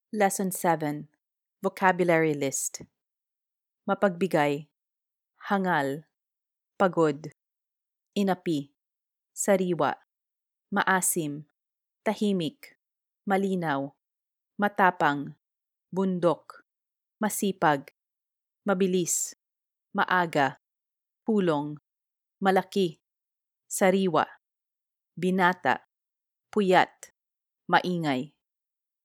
Lesson 7. Vocabulary List. Mapagbigay, hangal, pagod, inapi, sariwa, maasim, tahimik, malinaw, matapang, bundok, masipag, mabilis, maaga, pulong, malaki, sariwa, binata, puyat, maingay.